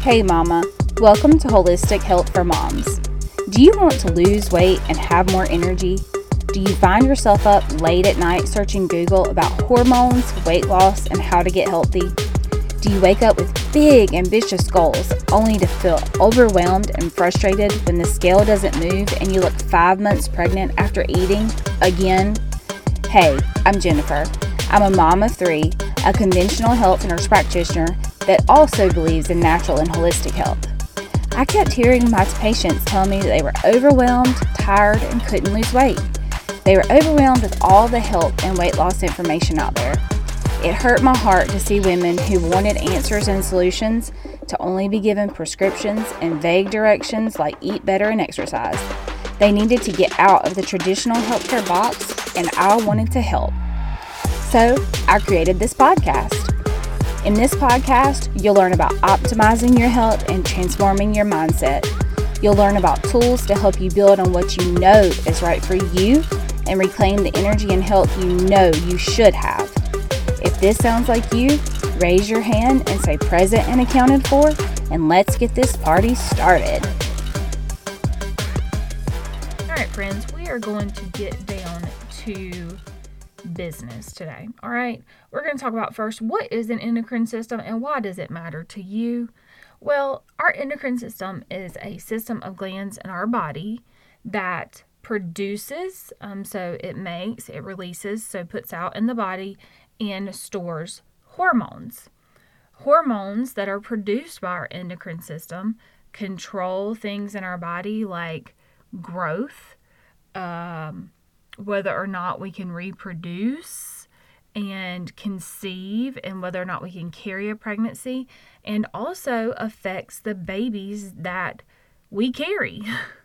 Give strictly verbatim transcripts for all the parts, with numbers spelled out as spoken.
Hey mama, welcome to Holistic Health for Moms. Do you want to lose weight and have more energy? Do you find yourself up late at night searching Google about hormones, weight loss, and how to get healthy? Do you wake up with big, ambitious goals only to feel overwhelmed and frustrated when the scale doesn't move and you look five months pregnant after eating again? Hey, I'm Jennifer. I'm a mom of three, a conventional health nurse practitioner that also believes in natural and holistic health. I kept hearing my patients tell me that they were overwhelmed, tired, and couldn't lose weight. They were overwhelmed with all the health and weight loss information out there. It hurt my heart to see women who wanted answers and solutions to only be given prescriptions and vague directions like eat better and exercise. They needed to get out of the traditional healthcare box, and I wanted to help. So I created this podcast. In this podcast, you'll learn about optimizing your health and transforming your mindset. You'll learn about tools to help you build on what you know is right for you and reclaim the energy and health you know you should have. If this sounds like you, raise your hand and say present and accounted for, and let's get this party started. All right, friends, we are going to get down to business today. All right, we're going to talk about first, what is an endocrine system and why does it matter to you? Well, our endocrine system is a system of glands in our body that produces, um, so it makes, it releases, so puts out in the body and stores hormones. Hormones that are produced by our endocrine system control things in our body like growth, um, whether or not we can reproduce and conceive, and whether or not we can carry a pregnancy, and also affects the babies that we carry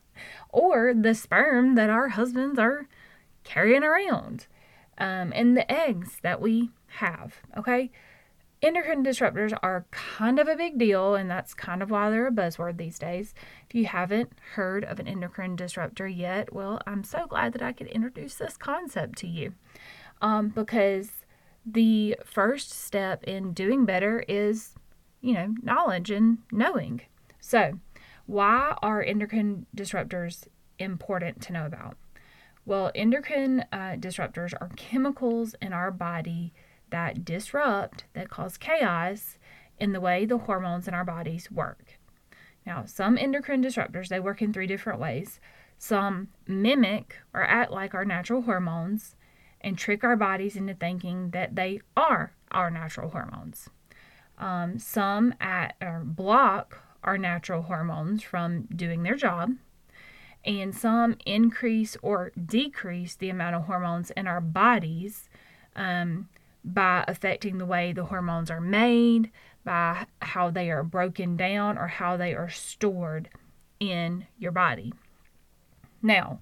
or the sperm that our husbands are carrying around, um, and the eggs that we have. Okay, endocrine disruptors are kind of a big deal, and that's kind of why they're a buzzword these days. If you haven't heard of an endocrine disruptor yet, well, I'm so glad that I could introduce this concept to you, um, because the first step in doing better is, you know, knowledge and knowing. So, why are endocrine disruptors important to know about? Well, endocrine uh, disruptors are chemicals in our body that disrupt, that cause chaos in the way the hormones in our bodies work. Now, some endocrine disruptors, they work in three different ways. Some mimic or act like our natural hormones and trick our bodies into thinking that they are our natural hormones. Um, some at, or block our natural hormones from doing their job. And some increase or decrease the amount of hormones in our bodies um, by affecting the way the hormones are made, by how they are broken down, or how they are stored in your body. Now,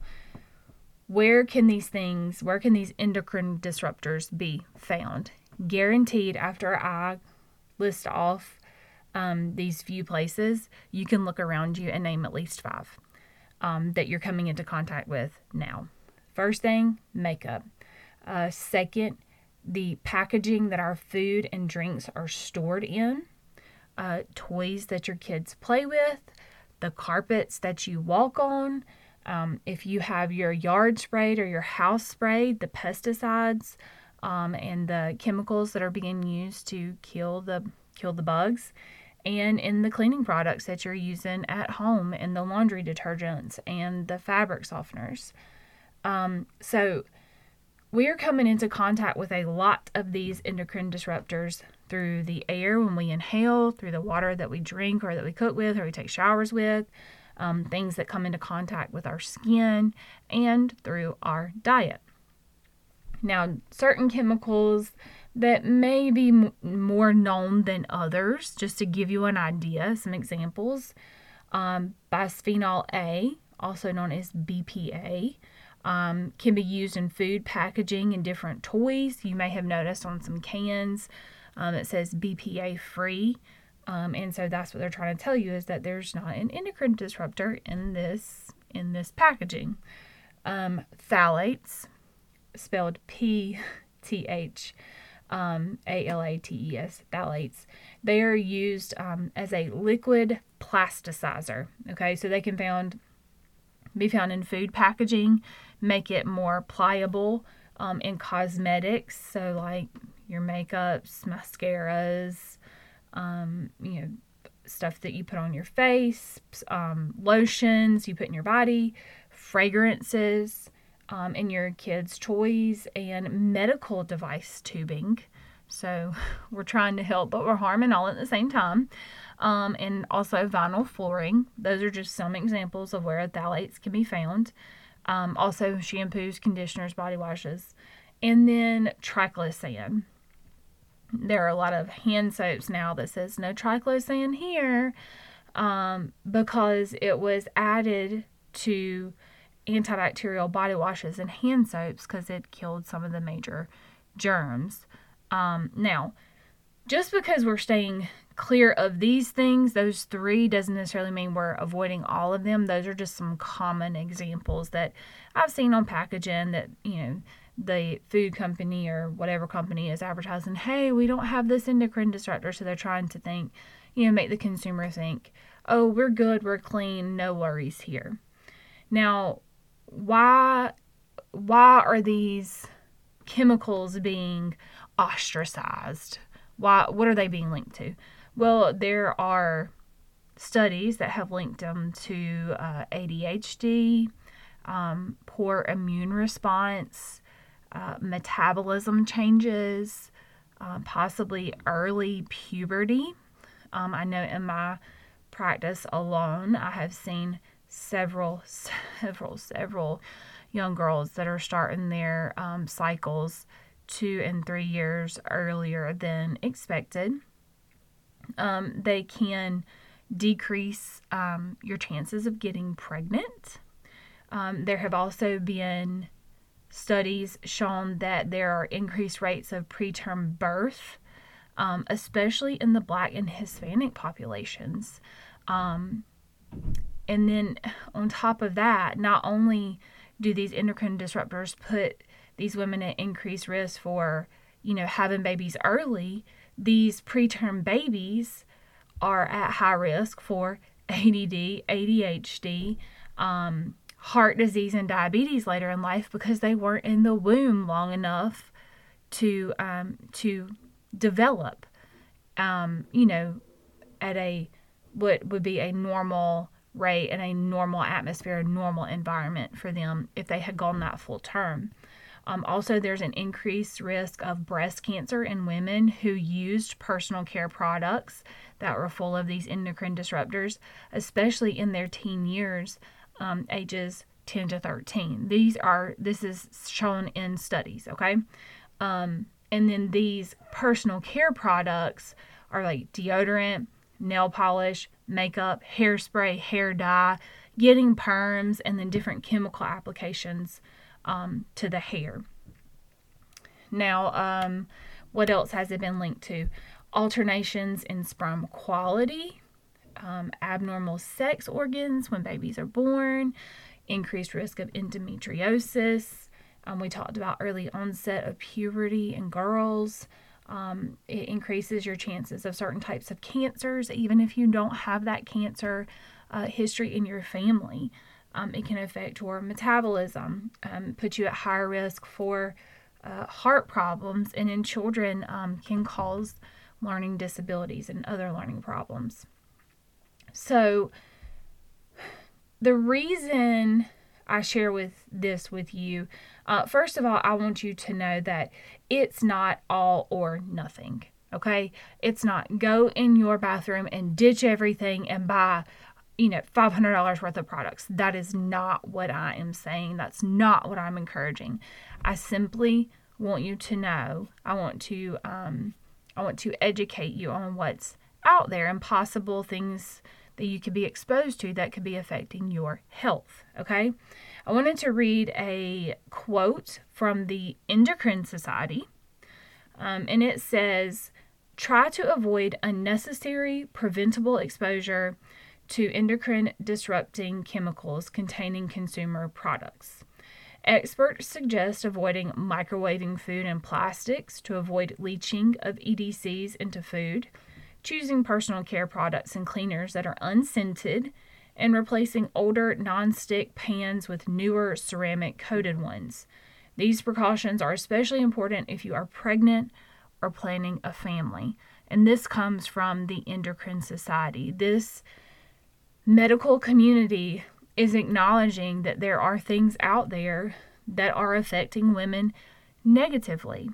where can these things, where can these endocrine disruptors be found? Guaranteed, after I list off um, these few places, you can look around you and name at least five um, that you're coming into contact with now. First thing, makeup. Uh, second, the packaging that our food and drinks are stored in, uh, toys that your kids play with, the carpets that you walk on, um, if you have your yard sprayed or your house sprayed, the pesticides um, and the chemicals that are being used to kill the kill the bugs, and in the cleaning products that you're using at home, and the laundry detergents and the fabric softeners. Um, so we're coming into contact with a lot of these endocrine disruptors through the air when we inhale, through the water that we drink or that we cook with or we take showers with, um, things that come into contact with our skin, and through our diet. Now, certain chemicals that may be m- more known than others, just to give you an idea, some examples, um, bisphenol A, also known as B P A, Um, can be used in food packaging and different toys. You may have noticed on some cans um, it says B P A free. Um, and so that's what they're trying to tell you, is that there's not an endocrine disruptor in this in this packaging. Um, phthalates, spelled P T H um, A L A T E S, phthalates. They are used um, as a liquid plasticizer. Okay, so they can found be found in food packaging, make it more pliable, um, in cosmetics, so like your makeups, mascaras, um, you know, stuff that you put on your face, um, lotions you put in your body, fragrances, um, in your kids' toys, and medical device tubing. So we're trying to help, but we're harming all at the same time. Um, and also vinyl flooring. Those are just some examples of where phthalates can be found. Um, also shampoos, conditioners, body washes. And then triclosan. There are a lot of hand soaps now that says no triclosan here, um, because it was added to antibacterial body washes and hand soaps because it killed some of the major germs. Um, now, just because we're staying clear of these things, those three, doesn't necessarily mean we're avoiding all of them. Those are just some common examples that I've seen on packaging that, you know, the food company or whatever company is advertising, hey, we don't have this endocrine disruptor. So they're trying to think, you know, make the consumer think, oh, we're good, we're clean, no worries here. Now, why, why are these chemicals being ostracized? Why, what are they being linked to? Well, there are studies that have linked them to uh, A D H D, um, poor immune response, uh, metabolism changes, uh, possibly early puberty. Um, I know in my practice alone, I have seen several, several, several young girls that are starting their um, cycles two and three years earlier than expected. Um, they can decrease um, your chances of getting pregnant. Um, there have also been studies shown that there are increased rates of preterm birth, um, especially in the Black and Hispanic populations. Um, and then on top of that, not only do these endocrine disruptors put these women at increased risk for, you know, having babies early, these preterm babies are at high risk for A D D, A D H D, um, heart disease, and diabetes later in life because they weren't in the womb long enough to um, to develop, um, you know, at a what would be a normal rate and a normal atmosphere, a normal environment for them if they had gone that full term. Um, also, there's an increased risk of breast cancer in women who used personal care products that were full of these endocrine disruptors, especially in their teen years, um, ages ten to thirteen. These are, this is shown in studies, okay? Um, and then these personal care products are like deodorant, nail polish, makeup, hairspray, hair dye, getting perms, and then different chemical applications Um, to the hair. Now, um, what else has it been linked to? Alternations in sperm quality, um, abnormal sex organs when babies are born, increased risk of endometriosis. Um, we talked about early onset of puberty in girls. Um, it increases your chances of certain types of cancers, even if you don't have that cancer uh, history in your family. Um, it can affect your metabolism, um, put you at higher risk for uh, heart problems, and in children um, can cause learning disabilities and other learning problems. So the reason I share with this with you, uh, first of all, I want you to know that it's not all or nothing, okay? It's not go in your bathroom and ditch everything and buy you know, five hundred dollars worth of products. That is not what I am saying. That's not what I'm encouraging. I simply want you to know, I want to, um, I want to educate you on what's out there and possible things that you could be exposed to that could be affecting your health. Okay. I wanted to read a quote from the Endocrine Society. Um, and it says, try to avoid unnecessary preventable exposure to endocrine disrupting chemicals containing consumer products. Experts suggest avoiding microwaving food and plastics to avoid leaching of E D Cs into food, choosing personal care products and cleaners that are unscented, and replacing older non-stick pans with newer ceramic coated ones. These precautions are especially important if you are pregnant or planning a family. And this comes from the Endocrine Society. This medical community is acknowledging that there are things out there that are affecting women negatively.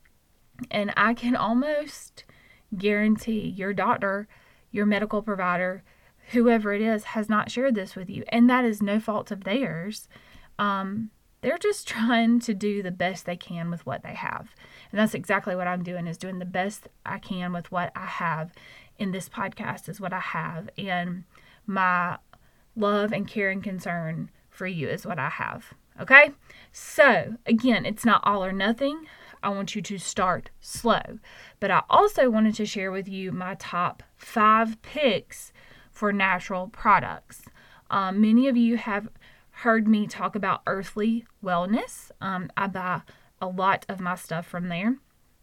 And I can almost guarantee your doctor, your medical provider, whoever it is, has not shared this with you. And that is no fault of theirs. Um, they're just trying to do the best they can with what they have. And that's exactly what I'm doing, is doing the best I can with what I have. In this podcast is what I have. And my love and care and concern for you is what I have. Okay? So, again, it's not all or nothing. I want you to start slow. But I also wanted to share with you my top five picks for natural products. Um, many of you have heard me talk about Earthly Wellness. Um, I buy a lot of my stuff from there.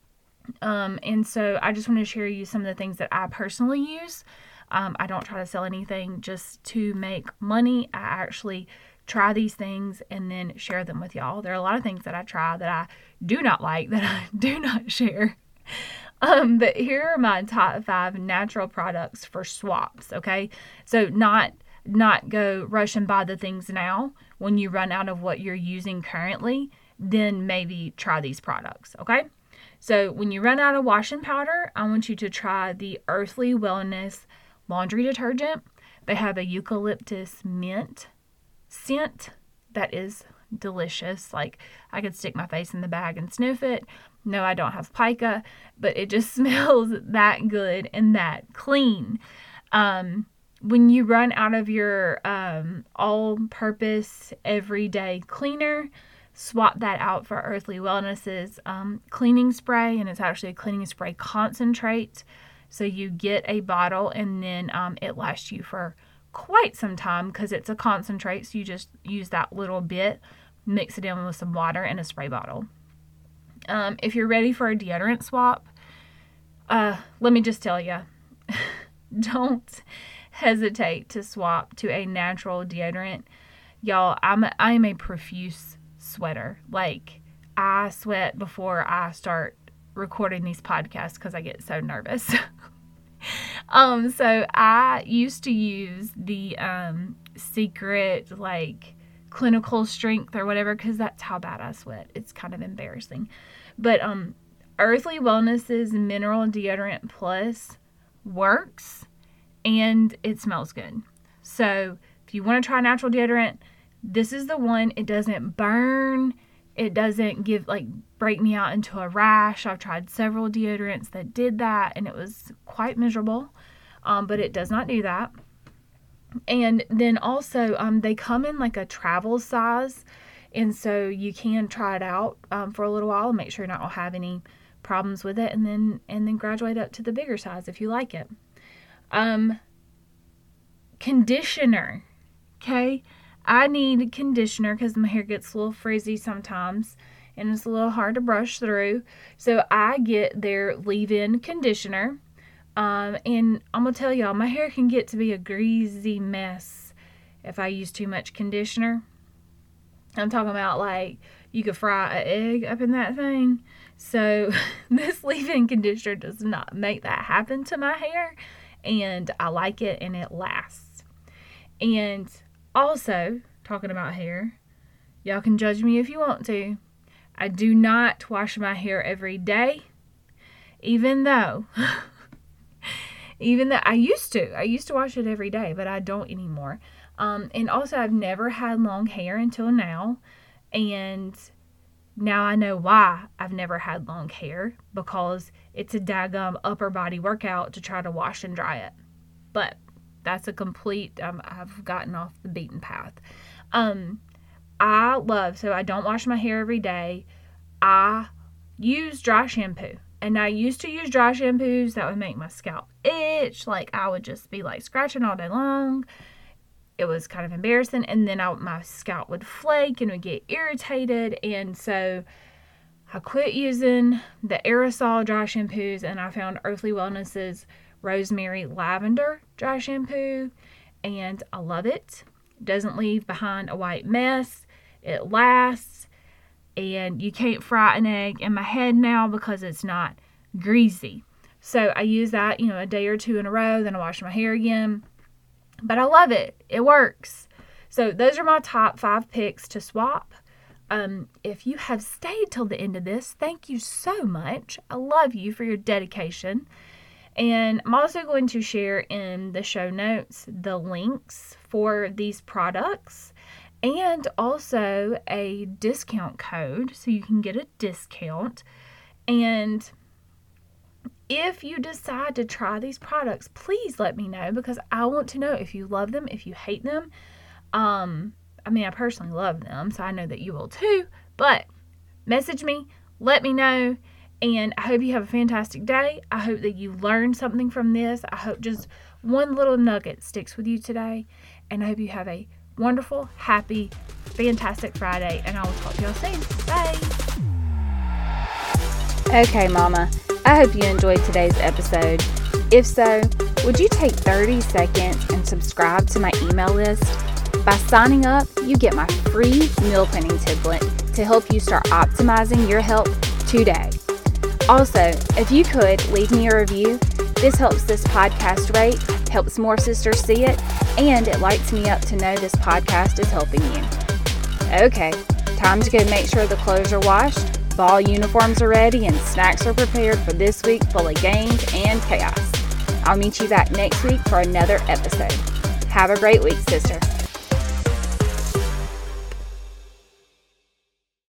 Um, and so I just want to share you some of the things that I personally use. Um, I don't try to sell anything just to make money. I actually try these things and then share them with y'all. There are a lot of things that I try that I do not like, that I do not share. Um, but here are my top five natural products for swaps, okay? So not not go rush and buy the things now. When you run out of what you're using currently, then maybe try these products, okay? So when you run out of washing powder, I want you to try the Earthly Wellness laundry detergent. They have a eucalyptus mint scent that is delicious. Like, I could stick my face in the bag and sniff it. No, I don't have pica, but it just smells that good and that clean. Um, when you run out of your um, all-purpose everyday cleaner, swap that out for Earthly Wellness's um, cleaning spray, and it's actually a cleaning spray concentrate. So you get a bottle, and then um, it lasts you for quite some time because it's a concentrate. So you just use that little bit, mix it in with some water and a spray bottle. Um, if you're ready for a deodorant swap, uh, let me just tell you, don't hesitate to swap to a natural deodorant. Y'all, I'm a, I am a profuse sweater. Like, I sweat before I start recording these podcasts because I get so nervous. um, so I used to use the um, Secret, like, clinical strength or whatever, because that's how bad I sweat. It's kind of embarrassing. But um, Earthly Wellness's Mineral Deodorant Plus works, and it smells good. So if you want to try natural deodorant, this is the one. It doesn't burn. It doesn't give, like, break me out into a rash. I've tried several deodorants that did that, and it was quite miserable. Um, but it does not do that. And then also, um, they come in like a travel size, and so you can try it out um, for a little while and make sure you don't have any problems with it, and then and then graduate up to the bigger size if you like it. Um, conditioner, okay? I need conditioner because my hair gets a little frizzy sometimes, and it's a little hard to brush through. So I get their leave-in conditioner. Um, and I'm going to tell y'all, my hair can get to be a greasy mess if I use too much conditioner. I'm talking about, like, you could fry an egg up in that thing. So this leave-in conditioner does not make that happen to my hair. And I like it, and it lasts. And also, talking about hair, y'all can judge me if you want to. I do not wash my hair every day, even though... Even though I used to. I used to wash it every day, but I don't anymore. Um, and also, I've never had long hair until now. And now I know why I've never had long hair. Because it's a daggum upper body workout to try to wash and dry it. But that's a complete... Um, I've gotten off the beaten path. Um, I love... So, I don't wash my hair every day. I use dry shampoo. And I used to use dry shampoos that would make my scalp itch. Like, I would just be, like, scratching all day long. it was kind of embarrassing. And then I, my scalp would flake and would get irritated. And so I quit using the aerosol dry shampoos, and I found Earthly Wellness's Rosemary Lavender dry shampoo, and I love it. It doesn't leave behind a white mess. It lasts, and you can't fry an egg in my head now because it's not greasy. So I use that, you know, a day or two in a row, then I wash my hair again. But I love it. It works. So those are my top five picks to swap. Um, if you have stayed till the end of this, thank you so much. I love you for your dedication. And I'm also going to share in the show notes the links for these products and also a discount code so you can get a discount. And if you decide to try these products, please let me know, because I want to know if you love them, if you hate them. Um, I mean, I personally love them, so I know that you will too. But message me, let me know. And I hope you have a fantastic day. I hope that you learned something from this. I hope just one little nugget sticks with you today. And I hope you have a wonderful, happy, fantastic Friday. And I will talk to y'all soon. Bye. Okay, Mama. I hope you enjoyed today's episode. If so, would you take thirty seconds and subscribe to my email list? By signing up, you get my free meal planning template to help you start optimizing your health today. Also, if you could leave me a review, this helps this podcast rate, helps more sisters see it, and it lights me up to know this podcast is helping you. Okay, time to go make sure the clothes are washed, ball uniforms are ready, and snacks are prepared for this week full of games and chaos. I'll meet you back next week for another episode. Have a great week, sister.